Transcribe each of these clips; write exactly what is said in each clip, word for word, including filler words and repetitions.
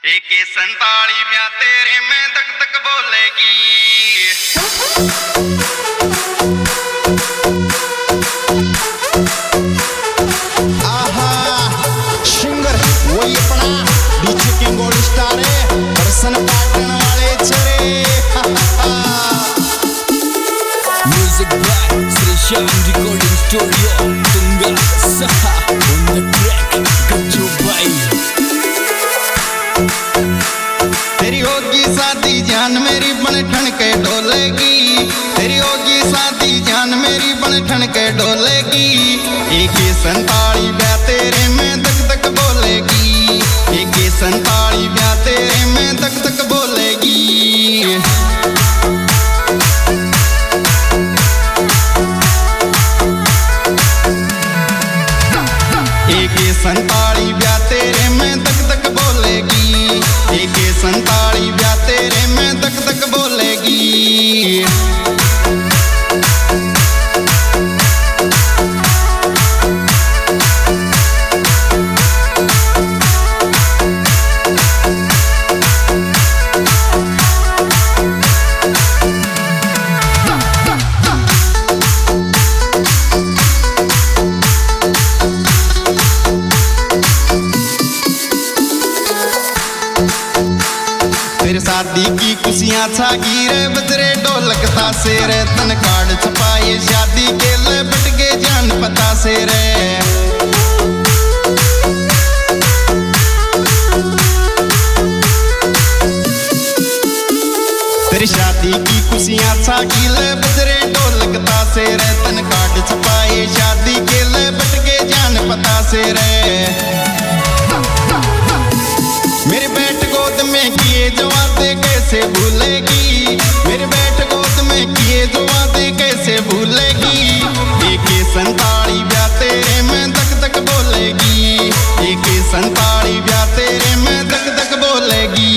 एके संताली ब्याह तेरे में तक तक बोलेगी। आहा सिंगर वही अपना डीजे किंग गोल्ड स्टार है दर्शन पाटन वाले चरे। Music by Sri Shyam Recording Studio Tunga Saha on the track Gajju भाई। तेरी होगी शादी जान मेरी बन ठन के डोलेगी, तेरी होगी शादी जान मेरी बन ठन के डोलेगी। एक संताली ब्याह तेरे में तक तक बोलेगी, एक संताली ब्याह तेरे में तक तक बोलेगी। एक संताली ब्याह तेरे में तक तक बोलेगी, एक संताली ब्याह तेरे में तक तक बोलेगी। तेरे शादी की खुशियां छागी रे बजरे ढोलक तासे रे, तन कार्ड छपाए शादी के ले बट के जान पता से रे। तेरी शादी की खुशियां छागी ले बजरे ढोलक तासे रे, तन कार्ड छपाए शादी के ले बट के जान पता से रे। मेरे बैठ गोद में किए जो वादे कैसे भूलेगी, मेरे बैठ गोद में किए जो वादे कैसे भूलेगी। एक संताली ब्याह तेरे में तक तक बोलेगी, एक संताली ब्याह तेरे में तक तक बोलेगी।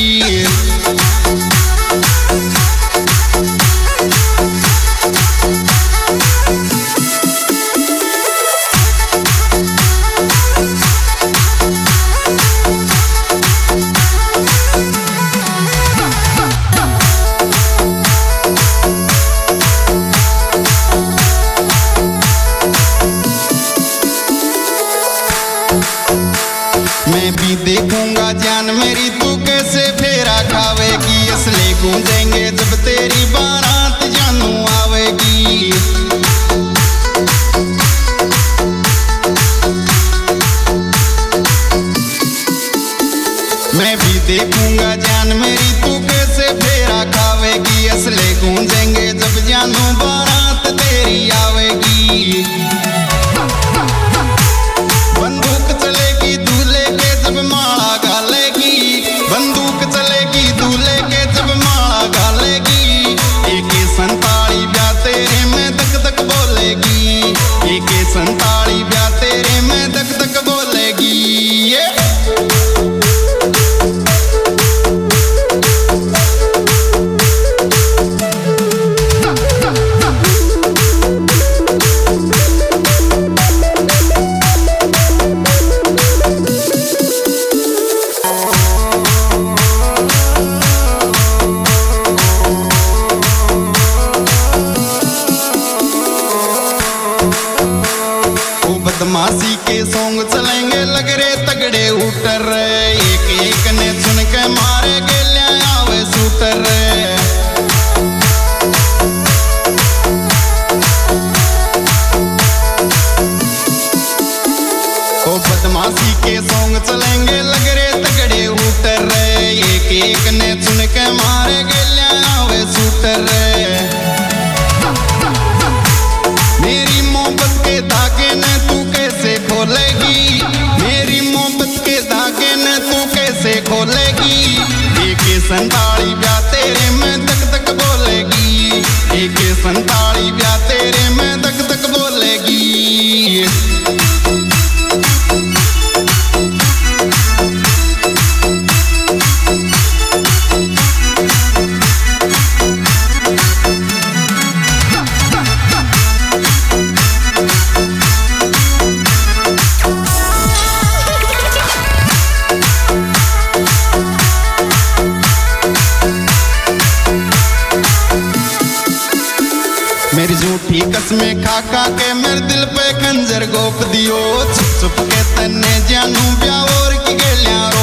मैं भी देखूंगा जान मेरी तू कैसे फेरा खावेगी, असले गूंजेंगे जब तेरी बारात जानू आवेगी। मैं भी देखूंगा जान मेरी तू कैसे फेरा खावेगी, असले गूंजेंगे जब जानू बारात तेरी आवेगी। बंदूक चलेगी दूल्हे के जब माला गालेगी, बंदूक चलेगी दूल्हे के जब माला गालेगी। एक संताली ब्याह तेरे में तक तक बोलेगी, एक संताली ब्याह तेरे में तक तक बोलेगी। बदमाशी के सॉन्ग चलेंगे लग रे तगड़े उतर रे, एक एक ने सुन के मारे गेल्या आवे शूटर रे। ओ बदमाशी के सॉन्ग चलेंगे लग रे तगड़े उतर रे, एक एक ने सुन के मारे गेल्या आवे शूटर रे। मेरी मोहब्बत के धागे ने तू कैसे खोलेगी, मेरी मोहब्बत के धागे ने तू कैसे खोलेगी। एक संताली ब्याह तेरे में तक तक बोलेगी, एक संताली ब्याह तेरे में तक तक बोलेगी। मीठी कसमें खा खा के मेरे दिल पे खंजर गोप दियो। छुप छुप के तन्ने जानू ब्याह और की गेलियां